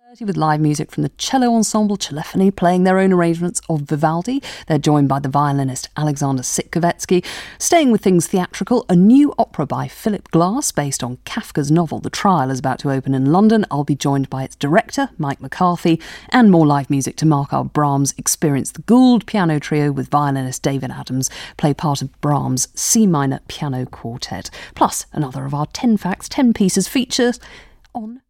With live music from the cello ensemble Cellefoni playing their own arrangements of Vivaldi. They're joined by the violinist Alexander Sitkovetsky. Staying with things theatrical, a new opera by Philip Glass based on Kafka's novel The Trial is about to open in London. I'll be joined by its director, Mike McCarthy, and more live music to mark our Brahms experience. The Gould Piano Trio with violinist David Adams play part of Brahms' C minor piano quartet. Plus, another of our 10 facts, 10 pieces features on